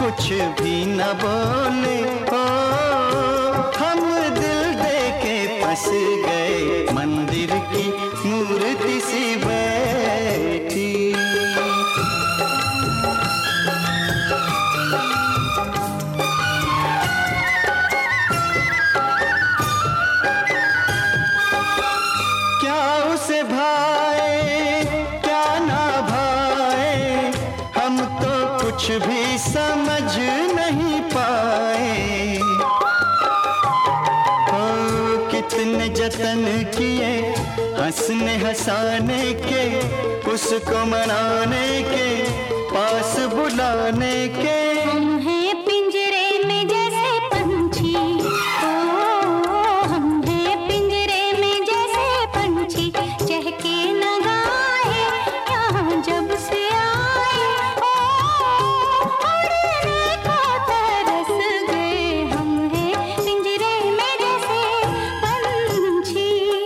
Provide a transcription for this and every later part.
कुछ भी न बोले, ओ हम दिल दे के फंस गए, मंदिर की मूर्ति सी बैठी। क्या उसे भाए क्या ना भाए, हम तो कुछ भी समझ नहीं पाए। ओ कितने जतन किए हंसने हंसाने के, उसको मनाने के, पास बुलाने के। हम हैं पिंजरे में जैसे पंछी, ओ हम हैं पिंजरे में जैसे पंछी, चहके न गाए यहाँ जब से आए, ओ उड़ने को तरस गए। हम हैं पिंजरे में जैसे पंछी।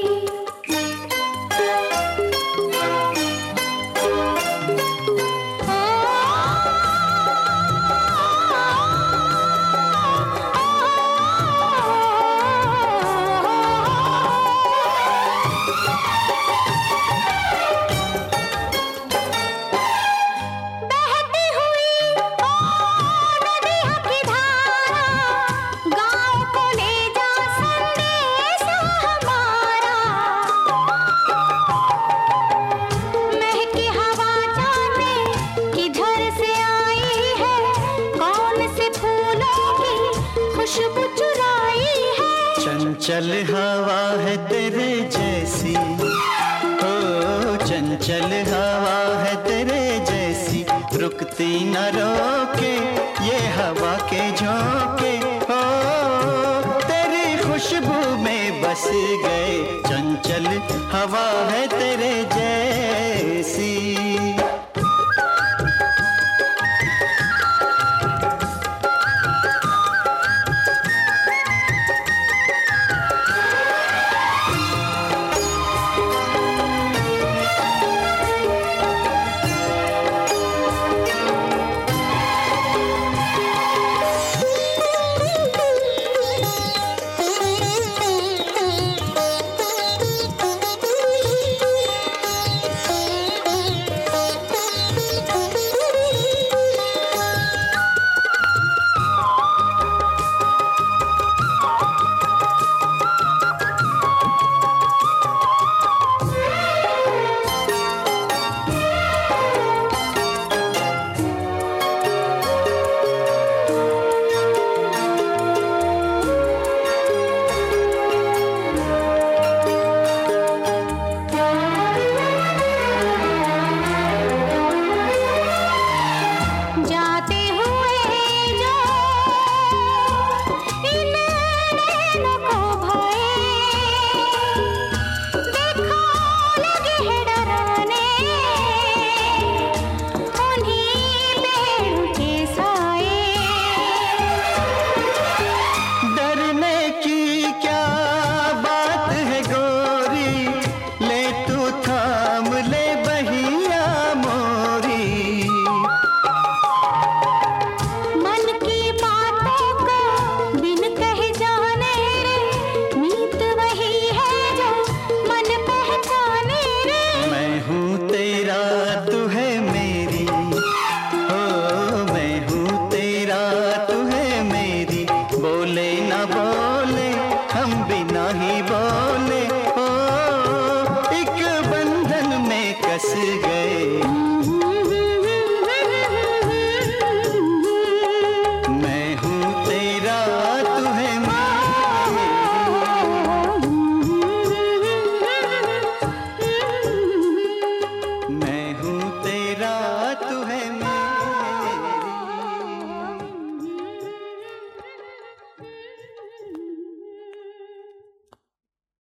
बहती हुई नदियों की धारा, गाँव को ले जा संदेश हमारा। महकी हवा जाने किधर से आई है, कौन से फूलों की खुशबू चुराई है। चंचल हवा है तेरे जैसी, ओ चंचल हवा है तेरे जैसी, रुकती न रोके ये हवा के झोंके। ओ तेरी खुशबू में बस गए, चंचल हवा है तेरे